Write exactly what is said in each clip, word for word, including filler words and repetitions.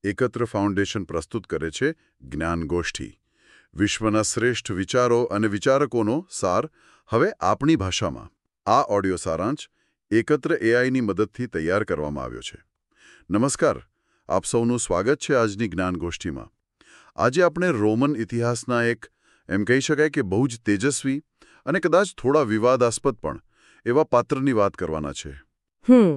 એકત્ર ફાઉન્ડેશન પ્રસ્તુત કરે છે જ્ઞાન ગોષ્ઠી, વિશ્વના શ્રેષ્ઠ વિચારો અને વિચારકોનો સાર હવે આપણી ભાષામાં. આ ઓડિયો સારાંશ એકત્ર એઆઈની મદદથી તૈયાર કરવામાં આવ્યો છે. નમસ્કાર, આપ સૌનું સ્વાગત છે આજની જ્ઞાન ગોષ્ઠીમાં. આજે આપણે રોમન ઇતિહાસના એક એમ કહી શકાય કે બહુ જ તેજસ્વી અને કદાચ થોડા વિવાદાસ્પદ પણ એવા પાત્રની વાત કરવાના છે. હમ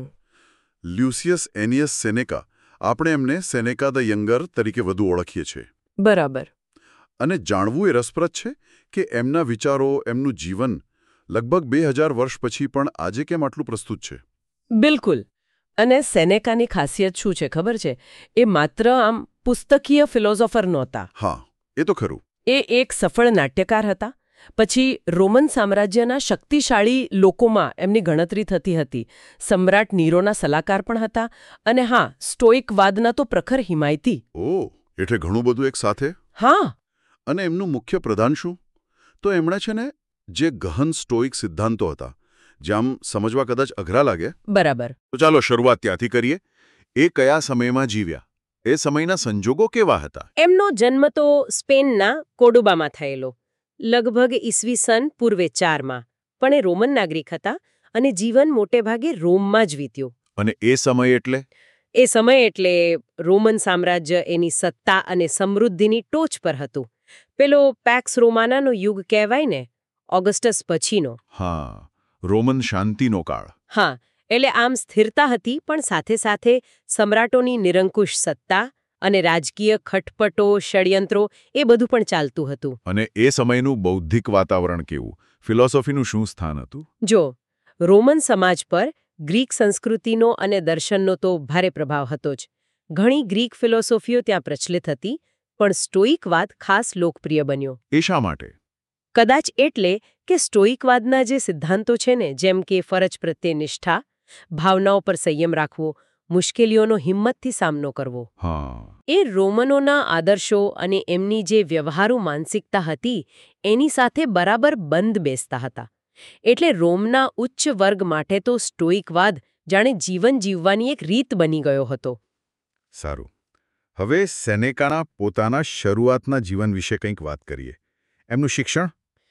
લ્યુસિયસ એનિયસ સેનેકા. આપણે એમને સેનેકા ધ યંગર તરીકે વધુ ઓળખીએ છીએ. બરાબર. અને જાણવું એ રસપ્રદ છે કે એમના વિચારો, એમનું જીવન લગભગ બે હજાર વર્ષ પછી પણ આજે કેમ આટલું પ્રસ્તુત છે. બિલકુલ. અને સેનેકાની ખાસિયત શું છે ખબર છે? એ માત્ર આમ પુસ્તકીય ફિલોસોફર નહોતા. હા, એ તો ખરું. એ એક સફળ નાટ્યકાર હતા. પછી રોમન સામ્રાજ્યના શક્તિશાળી લોકોમાં એમની ગણતરી થતી હતી. સમ્રાટ નીરોના સલાહકાર પણ હતા. અને હા, સ્ટોઇકવાદના તો પ્રખર હિમાયતી. ઓહ, એટલે ઘણું બધું એક સાથે. હા. અને એમનું મુખ્ય પ્રધાન શું? તો એમણે છે ને જે ગહન સ્ટોઇક સિદ્ધાંતો હતા, જે આમ સમજવા કદાચ અઘરા લાગે. બરાબર. તો ચાલો શરૂઆત ત્યાંથી કરીએ. એ કયા સમયમાં જીવ્યા? એ સમયના સંજોગો કેવા હતા? એમનો જન્મ તો સ્પેનના કોડોબામાં થયેલો, લગભગ ઈસવીસન પૂર્વે ચારમાં. પણ એ રોમન નાગરિક હતા અને જીવન મોટેભાગે રોમમાં જ વીત્યું. અને એ સમય એટલે? એ સમય એટલે રોમન સામ્રાજ્ય એની સત્તા અને સમૃદ્ધિની ટોચ પર હતું. પેલો પેક્સ રોમાનાનો યુગ કહેવાય ને, ઓગસ્ટસ પછીનો. હા, રોમન શાંતિનો કાળ. હા, એટલે આમ સ્થિરતા હતી, પણ સાથે સાથે સમ્રાટોની નિરંકુશ સત્તા અને રાજકીય ખટપટો, ષડયંત્રો એ બધું પણ ચાલતું હતું. અને એ સમયનું બૌદ્ધિક વાતાવરણ કેવું? ફિલોસોફીનું શું સ્થાન હતું? જો, રોમન સમાજ પર ગ્રીક સંસ્કૃતિનો અને દર્શનનો તો ભારે પ્રભાવ હતો જ. ઘણી ગ્રીક ફિલોસોફીઓ ત્યાં પ્રચલિત હતી, પણ સ્ટોઇકવાદ ખાસ લોકપ્રિય બન્યો. એ શા માટે? કદાચ એટલે કે સ્ટોઇકવાદના જે સિદ્ધાંતો છે ને, જેમ કે ફરજ પ્રત્યે નિષ્ઠા, ભાવનાઓ પર સંયમ રાખવો, મુશ્કેલીઓનો હિંમતથી સામનો કરવો, હા, એ રોમનોના આદર્શો અને એમની જે વ્યવહારુ માનસિકતા હતી એની સાથે બરાબર બંધ બેસતા હતા. એટલે રોમના ઉચ્ચ વર્ગ માટે તો સ્ટોઇકવાદ જાણે જીવન જીવવાની એક રીત બની ગયો હતો. સારું. હવે સેનેકાના પોતાના શરૂઆતના જીવન વિશે કંઈક વાત કરીએ. એમનું શિક્ષણ?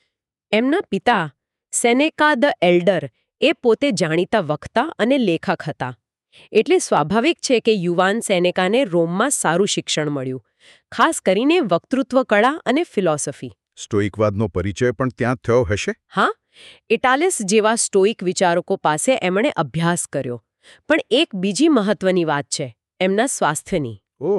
એમના પિતા સેનેકા ધ એલ્ડર એ પોતે જાણીતા વક્તા અને લેખક હતા. એટલે સ્વાભાવિક છે કે યુવાન સેનેકાને રોમમાં સારું શિક્ષણ મળ્યું, ખાસ કરીને વક્તૃત્વ કળા અને ફિલોસોફી. સ્ટોઇકવાદનો પરિચય પણ ત્યાં થયો હશે? હા, ઇટાલિસ જેવા સ્ટોઇક વિચારકો પાસે એમણે અભ્યાસ કર્યો. પણ એક બીજી મહત્વની વાત છે એમના સ્વાસ્થ્યની. ઓહ,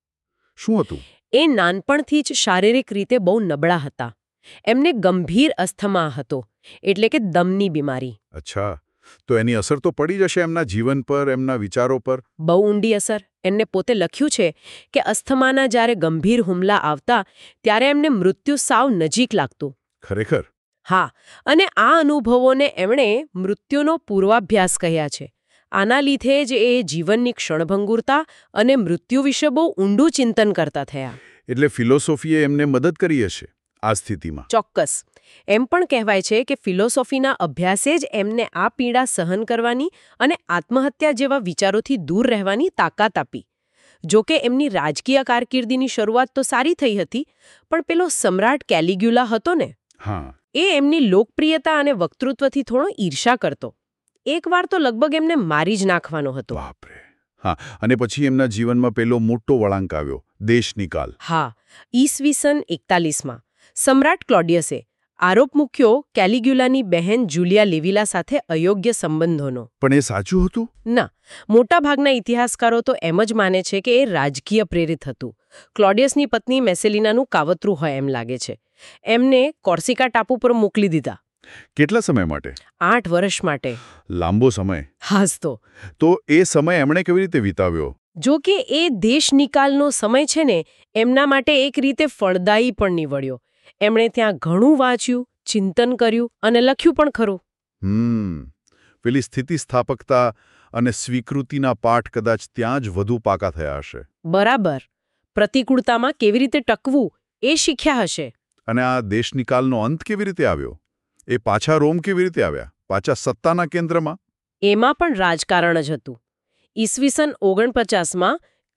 શું હતું? એ નાનપણથી જ શારીરિક રીતે બહુ નબળા હતા. એમને ગંભીર અસ્થમા હતો, એટલે કે દમની બીમારી. અચ્છા, તો એની અસર તો પડી જશે એમના જીવન પર, એમના વિચારો પર. બહુ ઊંડી અસર. એમને પોતે લખ્યું છે કે અસ્થમાના જ્યારે ગંભીર હુમલા આવતા ત્યારે એમને મૃત્યુ સાવ નજીક લાગતું. ખરેખર? હા, અને આ અનુભવોને એમણે મૃત્યુનો પૂર્વાભ્યાસ કહ્યા છે. આના લીધે જ એ જીવનની ક્ષણભંગુરતા અને મૃત્યુ વિશે બહુ ઊંડું ચિંતન કરતા થયા. એટલે ફિલોસોફીએ એમને મદદ કરી હશે આ સ્થિતિમાં. ચોક્કસ. એમ પણ કહેવાય છે કે ફિલોસોફીના અભ્યાસે જ એમને આ પીડા સહન કરવાની અને આત્મહત્યા જેવા વિચારોથી દૂર રહેવાની તાકાત આપી. જોકે એમની રાજકીય કારકિર્દીની શરૂઆત તો સારી થઈ હતી, પણ પેલો સમ્રાટ કેલિગ્યુલા હતો ને, હા, એ એમની લોકપ્રિયતા અને વક્તૃત્વથી થોડો ઈર્ષા કરતો. એકવાર તો લગભગ એમને મારી જ નાખવાનો હતો. બાપરે. હા, અને પછી એમના જીવનમાં પેલો મોટો વળાંક આવ્યો, દેશનિકાલ. હા, ઈસવીસન એકતાલીસમાં સમ્રાટ ક્લોડિયસે આરોપ મૂક્યો કેલિગ્યુલાની બહેન જુલિયા લિવિલા સાથે અયોગ્ય સંબંધોનો. પણ એ સાચું હતું? ના, મોટાભાગના ઇતિહાસકારો તો એમ જ માને છે કે એ રાજકીય પ્રેરિત હતું. ક્લોડિયસની પત્ની મેસેલિનાનું કાવતરું હોય એમ લાગે છે. એમને કોર્સિકા ટાપુ પર મોકલી દીધા. કેટલા સમય માટે? આઠ વર્ષ માટે. લાંબો સમય. હાસ તો. તો એ સમય એમણે કેવી રીતે વિતાવ્યો? જો કે એ દેશ નિકાલનો સમય છે ને, એમના માટે એક રીતે ફળદાયી પણ નીવડ્યો. એમણે ત્યાં ઘણું વાંચ્યું, ચિંતન કર્યું અને લખ્યું પણ ખરું. હમ પેલી સ્થિતિસ્થાપકતા અને સ્વીકૃતિના પાઠ કદાચ ત્યાં જ વધુ પાકા થયા હશે. બરાબર. પ્રતિકૂળતામાં કેવી રીતે ટકવું એ શીખ્યા હશે. અને આ દેશનિકાલનો અંત કેવી રીતે આવ્યો? એ પાછા રોમ કેવી રીતે આવ્યા? પાછા સત્તાના કેન્દ્રમાં? એમાં પણ રાજકારણ જ હતું. ઈસવીસન ઓગણપચાસમાં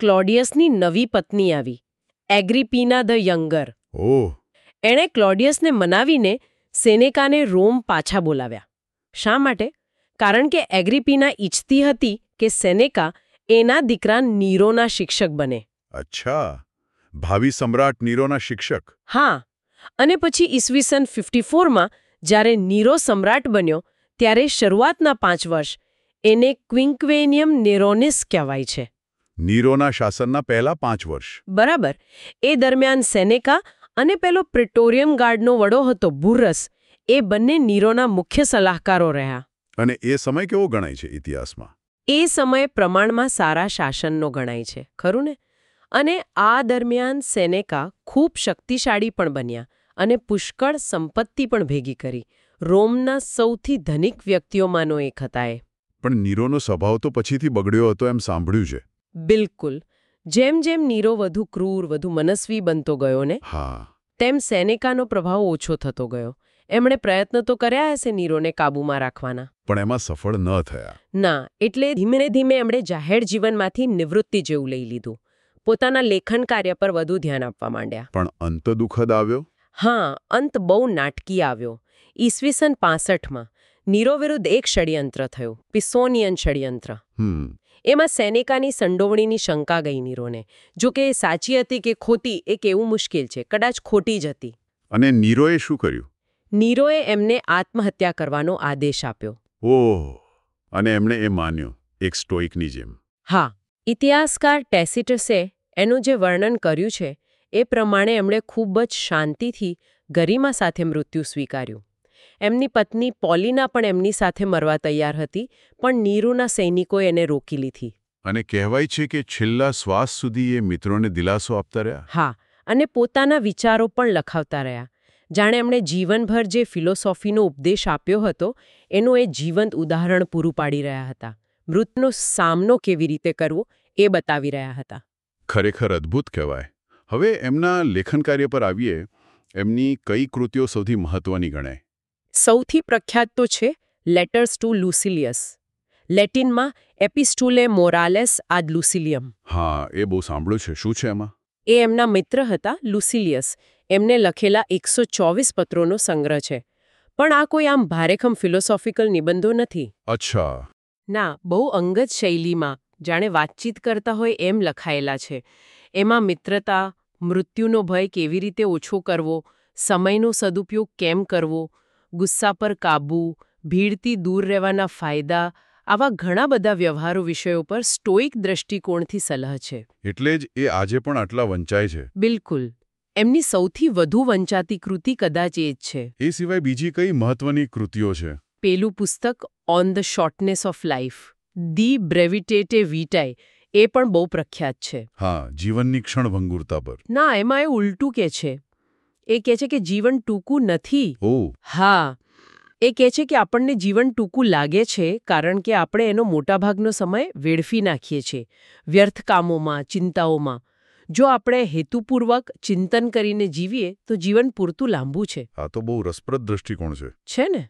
ક્લોડિયસની નવી પત્ની આવી, એગ્રીપીના ધ યંગર. ઓહ. એણે ક્લોડિયસને મનાવીને સેનેકાને રોમ પાછા બોલાવ્યા. શા માટે? કારણ કે એગ્રીપીના ઈચ્છતી હતી કે સેનેકા એના દીકરા નીરોના શિક્ષક બને. અચ્છા, ભાવિ સમ્રાટ નીરોના શિક્ષક. હા, અને પછી ઈસવીસન ફિફ્ટી ફોરમાં જ્યારે નીરો સમ્રાટ બન્યો ત્યારે શરૂઆતના પાંચ વર્ષ એને ક્વિન્ક્વેનિયમ નેરોનિસ કહેવાય છે. નીરોના શાસનના પહેલા પાંચ વર્ષ. બરાબર. એ દરમિયાન સેનેકા અને પેલો પ્રિટોરિયમ ગાર્ડનો વડો હતો બુરસ, એ બંને નીરોના મુખ્ય સલાહકારો રહ્યા. અને એ સમય કેવો ગણાય છે ઇતિહાસમાં? એ સમય પ્રમાણમાં સારા શાસનનો ગણાય છે, ખરું ને? અને આ દરમિયાન સેનેકા ખૂબ શક્તિશાળી પણ બન્યા અને પુષ્કળ સંપત્તિ પણ ભેગી કરી. રોમના સૌથી ધનિક વ્યક્તિઓમાંનો એક હતા એ. પણ નીરોનો સ્વભાવ તો પછીથી બગડ્યો હતો એમ સાંભળ્યું છે. બિલકુલ. જેમ જેમ નીરો વધુ ક્રૂર, વધુ મનસ્વી બનતો ગયો ને, હા, તેમ સેનેકાનો પ્રભાવ ઓછો થતો ગયો. એમણે પ્રયત્ન તો કર્યા હશે નીરોને કાબૂમાં રાખવાના, પણ એમાં સફળ ન થયા. ના, એટલે ધીમે ધીમે એમણે જાહેર જીવનમાંથી નિવૃત્તિ જેવું લઈ લીધું. પોતાના લેખન કાર્ય પર વધુ ધ્યાન આપવા માંડ્યા. પણ અંત દુઃખદ આવ્યો. હા, અંત બહુ નાટકી આવ્યો. ઈસવીસન પાસઠમાં નીરો વિરુદ્ધ એક ષડયંત્ર થયું, પિસોનિયન ષડયંત્ર. હમ એમાં સૈનિકાની સંડોવણીની શંકા ગઈ નીરોને. જો કે એ સાચી હતી કે ખોટી એ કહેવું મુશ્કેલ છે, કદાચ ખોટી જ હતી. અને નીરોએ શું કર્યું? નીરોએ એમને આત્મહત્યા કરવાનો આદેશ આપ્યો. ઓહ, અને એમણે એ માન્યું, એક સ્ટોઇકની જેમ. હા, ઇતિહાસકાર ટેસિટસે એનું જે વર્ણન કર્યું છે એ પ્રમાણે એમણે ખૂબ જ શાંતિથી ગરિમા સાથે મૃત્યુ સ્વીકાર્યું. એમની પત્ની પોલિના પણ એમની સાથે મરવા તૈયાર હતી, પણ નીરોના સૈનિકોએ એને રોકી લીધી. અને કહેવાય છે કે છેલ્લા શ્વાસ સુધી એ મિત્રોને દિલાસો આપતા રહ્યા. હા, અને પોતાના વિચારો પણ લખાવતા રહ્યા. જાણે એમણે જીવનભર જે ફિલોસોફીનો ઉપદેશ આપ્યો હતો એનું એ જીવંત ઉદાહરણ પૂરું પાડી રહ્યા હતા. મૃત્યુનો સામનો કેવી રીતે કરવો એ બતાવી રહ્યા હતા. ખરેખર અદ્ભુત કહેવાય. હવે એમના લેખન કાર્ય પર આવીએ. એમની કઈ કૃતિઓ સૌથી મહત્વની ગણાય? સૌથી પ્રખ્યાત તો છે લેટર્સ ટુ લુસિલિયસ, લેટિનમાં એપિસ્ટુલે મોરાલેસ આદ લુસિલિયમ. હા, એ બહુ સાંભળ્યું છે. શું છે એમાં? એ એમના મિત્ર હતા લુસિલિયસ. એમને લખેલા એકસો ચોવીસ પત્રોનો સંગ્રહ છે. પણ આ કોઈ આમ ભારેખમ ફિલોસોફિકલ નિબંધો નથી. અચ્છા. ના, બહુ અંગત શૈલીમાં જાણે વાતચીત કરતા હોય એમ લખાયેલા છે. એમાં મિત્રતા, મૃત્યુનો ભય કેવી રીતે ઓછો કરવો, સમયનો સદુપયોગ કેમ કરવો, ગુસ્સા પર કાબૂ, ભીડથી દૂર રહેવાના ફાયદા, આવા ઘણા બધા વ્યવહારુ વિષયો પર સ્ટોઇક દ્રષ્ટિકોણથી સલાહ છે. એટલે જ એ આજે પણ આટલા વંચાય છે. બિલકુલ. એમની સૌથી વધુ વંચાતી કૃતિ કદાચ એ જ છે. એ સિવાય બીજી કઈ મહત્વની કૃતિઓ છે? પેલું પુસ્તક on the shortness of life, ધી બ્રેવિટેટે વીટાઈ, એ પણ બહુ પ્રખ્યાત છે. હા, જીવનની ક્ષણભંગુરતા પર. ના, એમાં એ ઉલટું કે છે. એ કહે છે કે જીવન ટૂંકું નથી. ઓહ. હા, એ કહે છે કે આપણને જીવન ટૂંકું લાગે છે કારણ કે આપણે એનો મોટાભાગનો સમય વેડફી નાખીએ છીએ વ્યર્થ કામોમાં, ચિંતાઓમાં. જો આપણે હેતુપૂર્વક ચિંતન કરીને જીવીએ તો જીવન પૂરતું લાંબુ છે. આ તો બહુ રસપ્રદ દ્રષ્ટિકોણ છે. છે ને?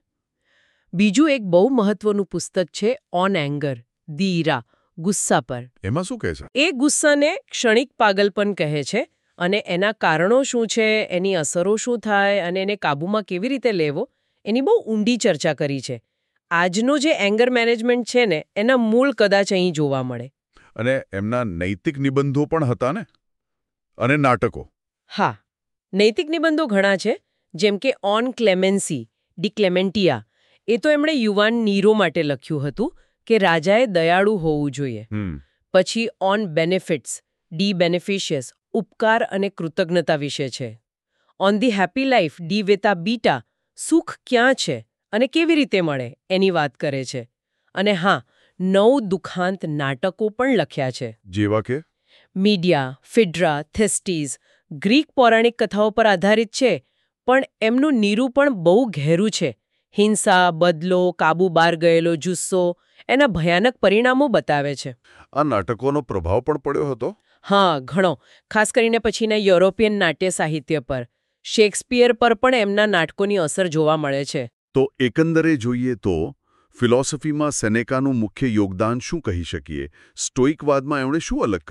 બીજું એક બહુ મહત્વનું પુસ્તક છે ઓન એંગર, ધી ઈરા, ગુસ્સા પર. એમાં શું કહે છે? એ ગુસ્સાને ક્ષણિક પાગલપન કહે છે અને એના કારણો શું છે, એની અસરો શું થાય અને એને કાબૂમાં કેવી રીતે લેવો, એની બહુ ઊંડી ચર્ચા કરી છે. આજનો જે એંગર મેનેજમેન્ટ છે ને એના મૂળ કદાચ અહીં જોવા મળે. અને એમના નૈતિક નિબંધો પણ હતા ને? અને નાટકો? હા, નૈતિક નિબંધો ઘણા છે, જેમ કે ઓન ક્લેમેન્સી, ડી ક્લેમેન્ટિયા. એ તો એમણે યુવાન નીરો માટે લખ્યું હતું કે રાજાએ દયાળુ હોવું જોઈએ. પછી ઓન બેનિફિટ્સ, ડી બેનિફિશિયસ, ઉપકાર અને કૃતજ્ઞતા વિશે છે. ઓન ધી હેપી લાઈફ, ડી વેતા બીટા, સુખ ક્યાં છે અને કેવી રીતે મળે એની વાત કરે છે. અને હા, નવ દુખાંત નાટકો પણ લખ્યા છે. જેવા કે મીડિયા, ફિડ્રા, થેસ્ટીઝ, ગ્રીક પૌરાણિક કથાઓ પર આધારિત છે, પણ એમનું નિરૂપણ બહુ ઘેરું છે. હિંસા, બદલો, કાબુ બહાર ગયેલો જુસ્સો, એના ભયાનક પરિણામો બતાવે છે. આ નાટકોનો પ્રભાવ પણ પડ્યો હતો? હા, ઘણો. ખાસ કરીને પછીના યુરોપિયન નાટ્ય સાહિત્ય પર. શેક્સપિયર પર પણ એમના નાટકોની અસર જોવા મળે છે. તો એકંદરે જોઈએ તો ફિલોસોફીમાં સેનેકાનું મુખ્ય યોગદાન શું કહી શકીએ? સ્ટોઇકવાદમાં એમણે શું અલગ કર્યું?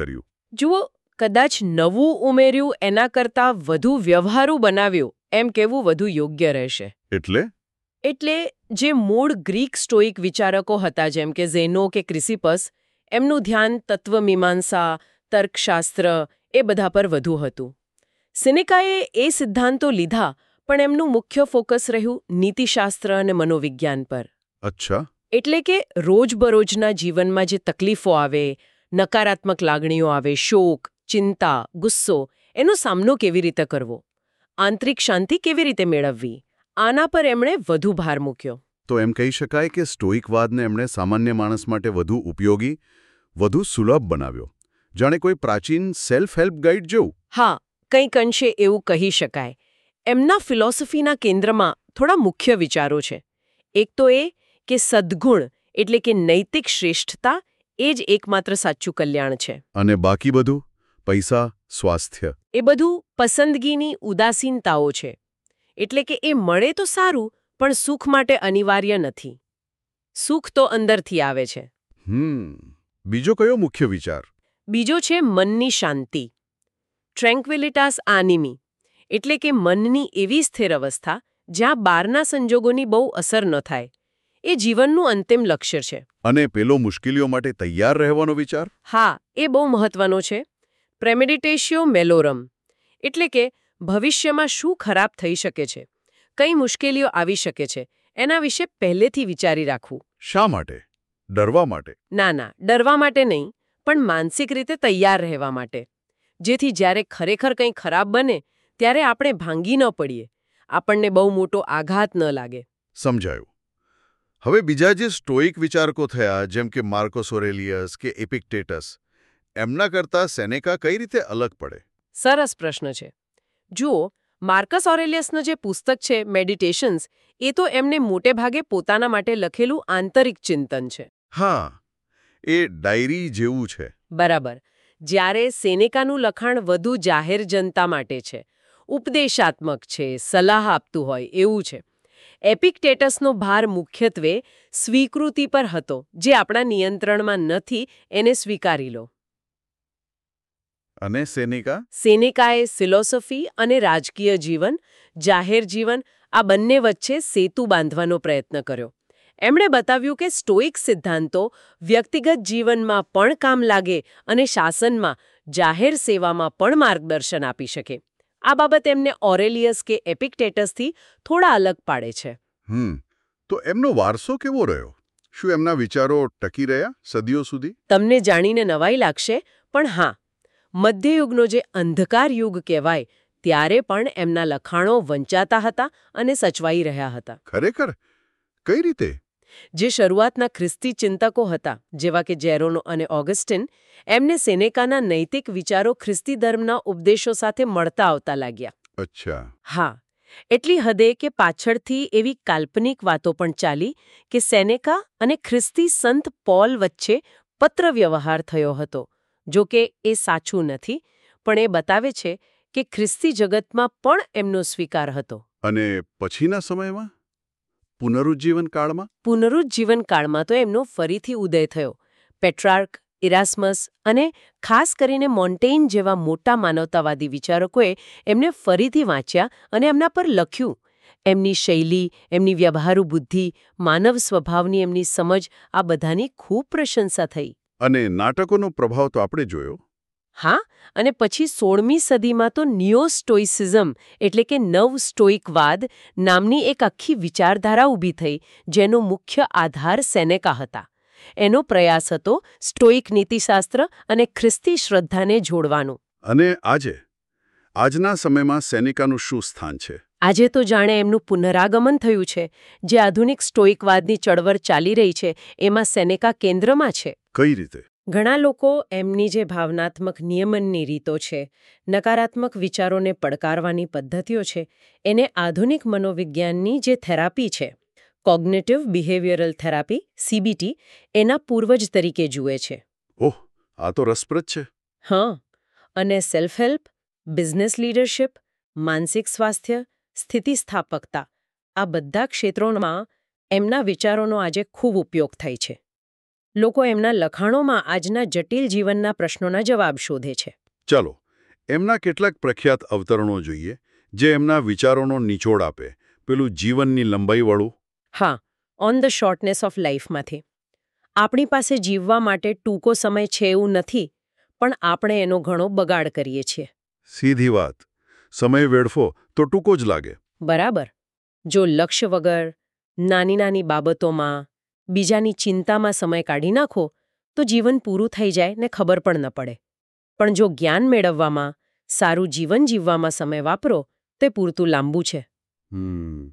જુઓ, કદાચ નવું ઉમેર્યું એના કરતાં વધુ વ્યવહારુ બનાવ્યું એમ કહેવું વધુ યોગ્ય રહેશે. એટલે એટલે જે મૂળ ગ્રીક સ્ટોઇક વિચારકો હતા જેમ કે ઝેનો કે ક્રિસિપસ, એમનું ધ્યાન તત્વમીમાંસા, તર્કશાસ્ત્ર એ બધા પર વધુ હતું. સિનેકાએ એ સિદ્ધાંતો લીધા, પણ એમનું મુખ્ય ફોકસ રહ્યું નીતિશાસ્ત્ર અને મનોવિજ્ઞાન પર. અચ્છા. એટલે કે રોજબરોજના જીવનમાં જે તકલીફો આવે, નકારાત્મક લાગણીઓ આવે, શોક, ચિંતા, ગુસ્સો, એનો સામનો કેવી રીતે કરવો, આંતરિક શાંતિ કેવી રીતે મેળવવી, આના પર એમણે વધુ ભાર મૂક્યો. તો એમ કહી શકાય કે સ્ટોઇકવાદને એમણે સામાન્ય માણસ માટે વધુ ઉપયોગી, વધુ સુલભ બનાવ્યો, જાણે કોઈ પ્રાચીન સેલ્ફ હેલ્પ ગાઈડ જેવું. હા, કંઈક અંશે એવું કહી શકાય. એમના ફિલોસોફીના કેન્દ્રમાં થોડા મુખ્ય વિચારો છે. એક તો એ કે સદ્ગુણ એટલે કે નૈતિક શ્રેષ્ઠતા એ જ એકમાત્ર સાચું કલ્યાણ છે. અને બાકી બધું પૈસા, સ્વાસ્થ્ય એ બધું પસંદગીની ઉદાસીનતાઓ છે. એટલે કે એ મળે તો સારું, પણ સુખ માટે અનિવાર્ય નથી. સુખ તો અંદરથી આવે છે. હમ બીજો કયો મુખ્ય વિચાર? બીજો છે મનની શાંતિ, ટ્રેન્ક્વિલિટાસ આનિમી, એટલે કે મનની એવી સ્થિર અવસ્થા જ્યાં બહારના સંજોગોની બહુ અસર ન થાય. એ જીવનનું અંતિમ લક્ષ્ય છે. અને પેલો મુશ્કેલીઓ માટે તૈયાર રહેવાનો વિચાર? હા, એ બહુ મહત્વનો છે. પ્રેમેડિટેશિયો મેલોરમ, એટલે કે ભવિષ્યમાં શું ખરાબ થઈ શકે છે, કઈ મુશ્કેલીઓ આવી શકે છે, એના વિશે પહેલેથી વિચારી રાખવું. શા માટે? ડરવા માટે? ના ના, ડરવા માટે નહીં, પણ માનસિક રીતે તૈયાર રહેવા માટે. જેથી જ્યારે ખરેખર કંઈ ખરાબ બને ત્યારે આપણે ભાંગી ન પડીએ, આપણને બહુ મોટો આઘાત ન લાગે. સમજાયું. હવે બીજા જે સ્ટોઇક વિચારકો થયા, જેમ કે માર્કોસ ઓરેલિયસ કે એપિક્ટેટસ, એમના કરતાં સેનેકા કઈ રીતે અલગ પડે? સરસ પ્રશ્ન છે. જુઓ, માર્કસ ઓરેલિયસનું જે પુસ્તક છે મેડિટેશન્સ, એ તો એમને મોટે ભાગે પોતાના માટે લખેલું આંતરિક ચિંતન છે. હા, એ ડાયરી જેવું છે. બરાબર. જ્યારે સેનેકાનું લખાણ વધુ જાહેર જનતા માટે છે, ઉપદેશાત્મક છે, સલાહ આપતું હોય એવું છે. એપિક્ટેટસનો ભાર મુખ્યત્વે સ્વીકૃતિ પર હતો, જે આપણા નિયંત્રણમાં નથી એને સ્વીકારી લો. અને સેનેકા? સેનેકાએ ફિલોસોફી અને રાજકીય જીવન, જાહેર જીવન આ બંને વચ્ચે સેતુ બાંધવાનો પ્રયત્ન કર્યો. એમણે બતાવ્યું કે સ્ટોઇક સિદ્ધાંતો વ્યક્તિગત જીવનમાં પણ કામ લાગે અને શાસનમાં, જાહેર સેવામાં પણ માર્ગદર્શન આપી શકે. આ બાબત એમને ઓરેલિયસ કે એપિક્ટેટસથી થોડા અલગ પાડે છે. હમ તો એમનો વારસો કેવો રહ્યો? શું એમના વિચારો ટકી રહ્યા સદીઓ સુધી? તમને જાણીને નવાઈ લાગશે, પણ હા, મધ્યયુગનો જે અંધકાર યુગ કહેવાય, ત્યારે પણ એમના લખાણો વંચાતા હતા અને સચવાઈ રહ્યા હતા. ખરેખર? કઈ રીતે? જે શરૂઆતના ખ્રિસ્તી ચિંતકો હતા, જેવા કે જેરોનો અને ઓગસ્ટિન, એમને સેનેકાના નૈતિક વિચારો ખ્રિસ્તી ધર્મના ઉપદેશો સાથે મળતા આવતા લાગ્યા. અચ્છા. હા, એટલી હદે કે પાછળથી એવી કાલ્પનિક વાતો પણ ચાલી કે સેનેકા અને ખ્રિસ્તી સંત પોલ વચ્ચે પત્ર વ્યવહાર થયો હતો. જો કે એ સાચું નથી, પણ એ બતાવે છે કે ખ્રિસ્તી જગતમાં પણ એમનો સ્વીકાર હતો. અને પછીના સમયમાં? પુનરુજ્જીવન કાળમાં? પુનરુજ્જીવન કાળમાં તો એમનો ફરીથી ઉદય થયો. પેટ્રાર્ક, ઇરાસ્મસ અને ખાસ કરીને મોન્ટેઇન જેવા મોટા માનવતાવાદી વિચારકોએ એમને ફરીથી વાંચ્યા અને એમના પર લખ્યું. એમની શૈલી, એમની વ્યવહારુ બુદ્ધિ, માનવ સ્વભાવની એમની સમજ આ બધાની ખૂબ પ્રશંસા થઈ. અને નાટકોનો પ્રભાવ તો આપણે જોયો. હા, અને પછી સોળમી સદીમાં તો નિયો સ્ટોઇસિઝમ એટલે કે નવ સ્ટોઇકવાદ નામની એક આખી વિચારધારા ઊભી થઈ, જેનો મુખ્ય આધાર સેનેકા હતા. એનો પ્રયાસ હતો સ્ટોઇક નીતિશાસ્ત્ર અને ખ્રિસ્તી શ્રદ્ધાને જોડવાનો. અને આજે આજના સમયમાં સેનેકાનું શું સ્થાન છે? આજે તો જાણે એમનું પુનરાગમન થયું છે. જે આધુનિક સ્ટોઇકવાદની ચળવળ ચાલી રહી છે, એમાં સેનેકા કેન્દ્રમાં છે. કઈ રીતે? ઘણા લોકો એમની જે ભાવનાત્મક નિયમનની રીતો છે, નકારાત્મક વિચારોને પડકારવાની પદ્ધતિઓ છે, એને આધુનિક મનોવિજ્ઞાનની જે થેરાપી છે, કોગ્નિટિવ બિહેવિયરલ થેરાપી સીબીટી, એના પૂર્વજ તરીકે જુએ છે. ઓહ, આ તો રસપ્રદ છે. હા, અને સેલ્ફ હેલ્પ, બિઝનેસ લીડરશિપ, માનસિક સ્વાસ્થ્ય, સ્થિતિસ્થાપકતા આ બધા ક્ષેત્રોમાં એમના વિચારોનો આજે ખૂબ ઉપયોગ થાય છે. લોકો એમના લખાણોમાં આજના જટિલ જીવનના પ્રશ્નોના જવાબ શોધે છે. ચાલો એમના કેટલાક પ્રખ્યાત અવતરણો જોઈએ જે એમના વિચારોનો નિચોડ આપે, પેલું જીવનની લંબાઈવાળું. હા, ઓન ધ શોર્ટનેસ ઓફ લાઈફમાંથી. આપણી પાસે જીવવા માટે ટૂંકો સમય છે એવું નથી, પણ આપણે એનો ઘણો બગાડ કરીએ છીએ. સીધી વાત. સમય વેડફો તો ટૂંકો જ લાગે. બરાબર. જો લક્ષ્ય વગર, નાની નાની બાબતોમાં, બીજાની ચિંતામાં સમય કાઢી નાખો તો જીવન પૂરું થઈ જાય ને ખબર પણ ન પડે. પણ જો જ્ઞાન મેળવવામાં, સારું જીવન જીવવામાં સમય વાપરો તે પૂરતું લાંબુ છે. હમ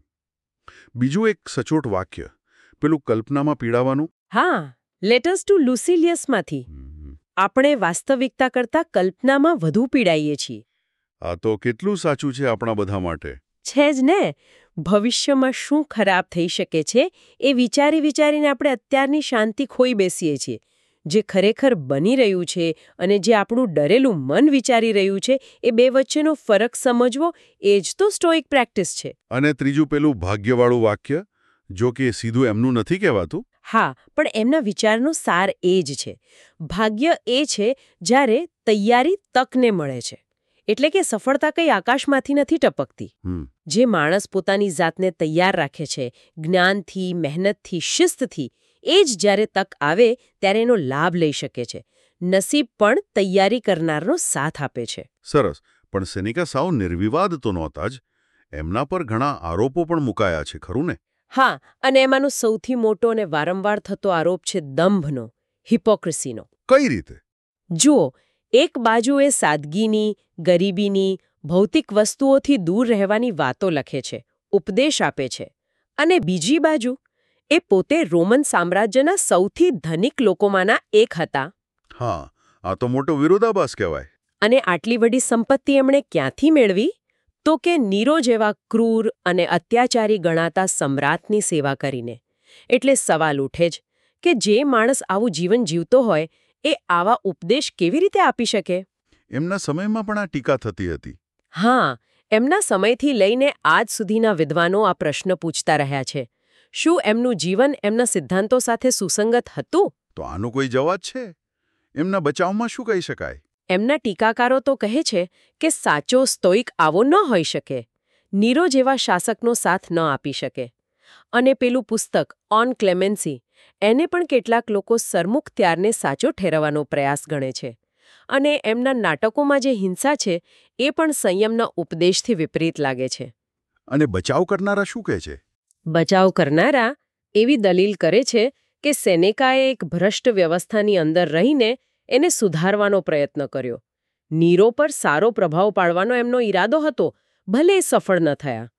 બીજું એક સચોટ વાક્ય, પેલું કલ્પનામાં પીડાવાનું. હા, લેટર્સ ટુ લુસિલિયસમાંથી. આપણે વાસ્તવિકતા કરતાં કલ્પનામાં વધુ પીડાઈએ છીએ. આ તો કેટલું સાચું છે આપણા બધા માટે. છે જ ને. ભવિષ્યમાં શું ખરાબ થઈ શકે છે એ વિચારી વિચારીને આપણે અત્યારની શાંતિ ખોઈ બેસીએ છીએ. જે ખરેખર બની રહ્યું છે અને જે આપણું ડરેલું મન વિચારી રહ્યું છે એ બે વચ્ચેનો ફરક સમજવો એ જ તો સ્ટોઇક પ્રેક્ટિસ છે. અને ત્રીજું પેલું ભાગ્યવાળું વાક્ય, જો કે સીધું એમનું નથી કહેવાતું. હા, પણ એમના વિચારનો સાર એ જ છે. ભાગ્ય એ છે જ્યારે તૈયારી તકને મળે છે. એટલે કે સફળતા કંઈ આકાશમાંથી નથી ટપકતી. જે માણસ પોતાની જાતને તૈયાર રાખે છે, જ્ઞાનથી, મહેનતથી, શિસ્તથી, એ જ જ્યારે તક આવે ત્યારે એનો લાભ લઈ શકે છે. નસીબ પણ તૈયારી કરનારનો સાથ આપે છે. સરસ. પણ સેનિકા સાવ નિર્વિવાદ તો નહોતા જ. એમના પર ઘણા આરોપો પણ મુકાયા છે, ખરું ને? હા, અને એમાંનો સૌથી મોટો અને વારંવાર થતો આરોપ છે દંભનો, હિપોક્રેસીનો. કઈ રીતે? જુઓ, એક બાજુએ સાદગીની, ગરીબીની, ભૌતિક વસ્તુઓથી દૂર રહેવાની વાતો લખે છે, ઉપદેશ આપે છે. અને બીજી બાજુ એ પોતે રોમન સામ્રાજ્યના સૌથી ધનિક લોકોમાંના એક હતા. હા, આ તો મોટો વિરોધાભાસ કહેવાય. અને આટલી બધી સંપત્તિ એમણે ક્યાંથી મેળવી? તો કે નીરો જેવા ક્રૂર અને અત્યાચારી ગણાતા સમ્રાટની સેવા કરીને. એટલે સવાલ ઉઠે જ કે જે માણસ આવું જીવન જીવતો હોય એ આવા ઉપદેશ કેવી રીતે આપી શકે? એમના સમયમાં પણ આ ટીકા થતી હતી. હા, એમના સમયથી લઈને આજ સુધીના વિદ્વાનો આ પ્રશ્ન પૂછતા રહ્યા છે. શું એમનું જીવન એમના સિદ્ધાંતો સાથે સુસંગત હતું? તો આનો કોઈ જવાબ છે? એમના બચાવમાં શું કહી શકાય? એમના ટીકાકારો તો કહે છે કે સાચો સ્તોઇક આવો ન હોઈ શકે. નીરો જેવા શાસકનો સાથ ન આપી શકે. અને પેલું પુસ્તક ઓન ક્લેમેન્સી, એને પણ કેટલાક લોકો સરમુખ ત્યારને સાચો ઠેરવવાનો પ્રયાસ ગણે છે. અને એમના નાટકોમાં જે હિંસા છે એ પણ સંયમના ઉપદેશથી વિપરીત લાગે છે. અને બચાવ કરનારા શું કહે છે? બચાવ કરનારા એવી દલીલ કરે છે કે સેનેકાએ એક ભ્રષ્ટ વ્યવસ્થાની અંદર રહીને એને સુધારવાનો પ્રયત્ન કર્યો. નીરો પર સારો પ્રભાવ પાડવાનો એમનો ઈરાદો હતો, ભલે એ સફળ ન થયા.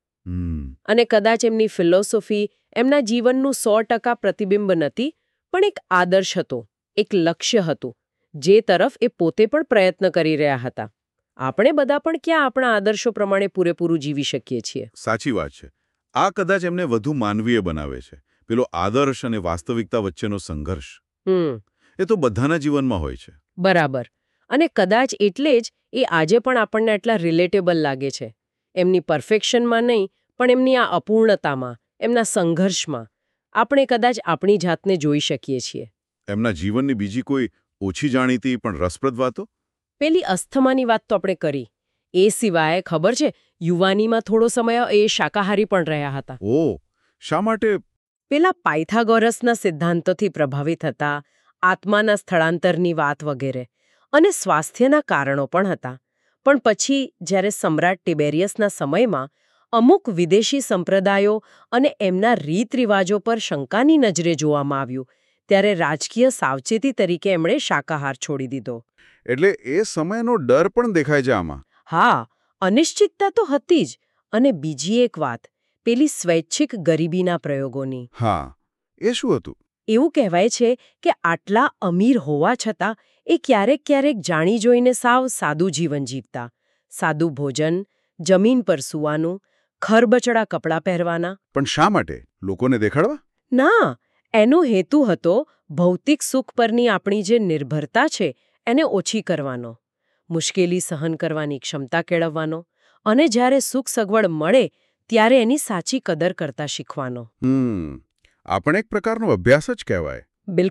અને કદાચ એમની ફિલોસોફી એમના જીવનનું સો ટકા પ્રતિબિંબ નથી, પણ એક આદર્શ હતો, એક લક્ષ્ય હતું, જે તરફ એ પોતે પણ પ્રયત્ન કરી રહ્યા હતા. આપણે બધા પણ ક્યાં આપણા આદર્શો પ્રમાણે પૂરેપૂરું જીવી શકીએ છીએ? સાચી વાત છે. આ કદાચ એમને વધુ માનવીય બનાવે છે. પેલો આદર્શ અને વાસ્તવિકતા વચ્ચેનો સંઘર્ષ. હમ એ તો બધાના જીવનમાં હોય છે. બરાબર. અને કદાચ એટલે જ એ આજે પણ આપણને આટલા રિલેટેબલ લાગે છે. એમની પરફેક્શનમાં નહીં, પણ એમની આ અપૂર્ણતામાં, એમના સંઘર્ષમાં આપણે કદાચ આપણી જાતને જોઈ શકીએ છીએ. એમના જીવનની બીજી કોઈ ઓછી જાણીતી પણ રસપ્રદ વાતો? પેલી અસ્થમાની વાત તો આપણે કરી. એ સિવાય ખબર છે, યુવાનીમાં થોડો સમય એ શાકાહારી પણ રહ્યા હતા. ઓહ, શા માટે? પેલા પાયથાગોરસના સિદ્ધાંતોથી પ્રભાવિત હતા, આત્માના સ્થળાંતરની વાત વગેરે. અને સ્વાસ્થ્યના કારણો પણ હતા. પણ પછી જ્યારે સમ્રાટ ટિબેરિયસના સમયમાં અમુક વિદેશી સંપ્રદાયો અને એમના રીત રિવાજો પર શંકાની નજરે જોવામાં આવ્યું, ત્યારે રાજકીય સાવચેતી તરીકે એમણે શાકાહાર છોડી દીધો. એટલે એ સમયનો ડર પણ દેખાય છે આમાં. હા, અનિશ્ચિતતા તો હતી જ. અને બીજી એક વાત, પેલી સ્વૈચ્છિક ગરીબીના પ્રયોગોની. હા, એ શું હતું? એવું કહેવાય છે કે આટલા અમીર હોવા છતાં એ ક્યારેક ક્યારેક જાણી જોઈને સાવ સાદું જીવન જીવતા. સાદું ભોજન, જમીન પર સૂવાનું, ખરબચડા કપડાં પહેરવાના. પણ શા માટે? લોકોને દેખાડવા? ના, એનો હેતુ હતો ભૌતિક સુખ પરની આપણી જે નિર્ભરતા છે એને ઓછી કરવાનો, મુશ્કેલી સહન કરવાની ક્ષમતા કેળવવાનો, અને જ્યારે સુખ સગવડ મળે ત્યારે એની સાચી કદર કરતા શીખવાનો. હમ આ પણ એક પ્રકારનો અભ્યાસ જ કહેવાય. બિલકુલ.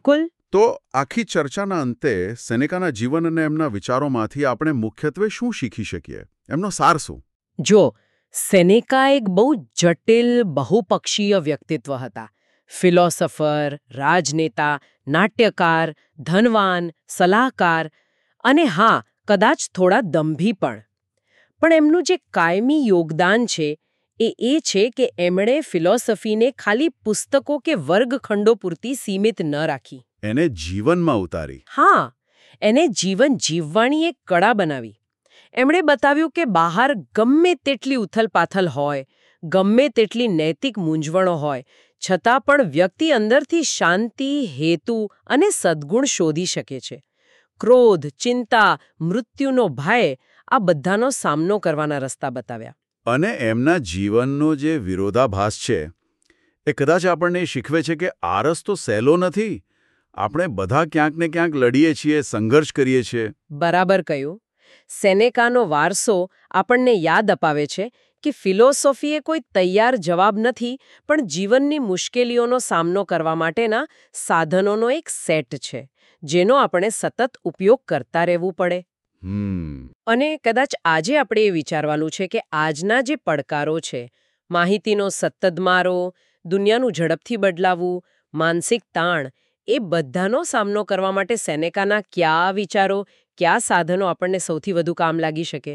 તો આખી ચર્ચાના અંતે સેનેકાના જીવન અને એમના વિચારોમાંથી આપણે મુખ્યત્વે શું શીખી શકીએ? એમનો સાર શું? જો સેનેકા એક બહુ જટિલ બહુપક્ષીય વ્યક્તિત્વ હતા. ફિલોસોફર, રાજનેતા, નાટ્યકાર, ધનવાન, સલાહકાર અને હા, કદાચ થોડા દંભી પણ. પણ એમનું જે કાયમી યોગદાન છે એ એ છે કે એમણે ફિલોસોફીને ખાલી પુસ્તકો કે વર્ગખંડો પૂરતી સીમિત ન રાખી. એને જીવનમાં ઉતારી. હા, એને જીવન જીવવાની એક કળા બનાવી. એમણે બતાવ્યું કે બહાર ગમે તેટલી ઉથલપાથલ હોય, ગમે તેટલી નૈતિક મૂંઝવણો હોય, છતાં પણ વ્યક્તિ અંદરથી શાંતિ, હેતુ અને સદ્ગુણ શોધી શકે છે. ક્રોધ, ચિંતા, મૃત્યુનો ભય આ બધાનો સામનો કરવાના રસ્તા બતાવ્યા. અને એમના જીવનનો જે વિરોધાભાસ છે એ કદાચ આપણને શીખવે છે કે આ રસ્તો સહેલો નથી. આપણે બધા ક્યાંક ને ક્યાંક લડીએ છીએ, સંઘર્ષ કરીએ છીએ. બરાબર કહ્યું. સેનેકાનો વારસો આપણને યાદ અપાવે છે કે ફિલોસોફી એ કોઈ તૈયાર જવાબ નથી, પણ જીવનની મુશ્કેલીઓનો સામનો કરવા માટેના સાધનોનો એક સેટ છે, જેનો આપણે સતત ઉપયોગ કરતા રહેવું પડે. હમ અને કદાચ આજે આપણે એ વિચારવાનું છે કે આજના જે પડકારો છે, માહિતીનો સતત મારો, દુનિયાનું ઝડપથી બદલાવું, માનસિક તાણ, એ બધાનો સામનો કરવા માટે સેનેકાના કયા વિચારો, કયા સાધનો આપણને સૌથી વધુ કામ લાગી શકે?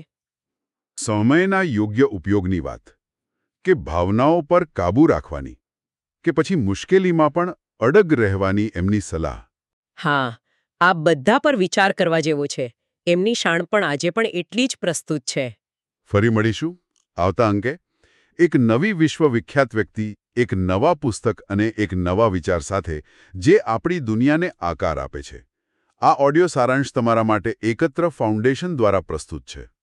સમયના યોગ્ય ઉપયોગની વાત, કે ભાવનાઓ પર કાબૂ રાખવાની, કે પછી મુશ્કેલીમાં પણ અડગ રહેવાની એમની સલાહ. હા, આ બધા પર વિચાર કરવા જેવો છે. એમની શાણ પણ આજે પણ એટલી જ પ્રસ્તુત છે. ફરી મળીશું આવતા અંકે એક નવી વિશ્વવિખ્યાત વ્યક્તિ, એક નવા પુસ્તક અને એક નવા વિચાર સાથે, જે આપણી દુનિયાને આકાર આપે છે. આ ઓડિયો સારાંશ તમારા માટે એકત્ર ફાઉન્ડેશન દ્વારા પ્રસ્તુત છે.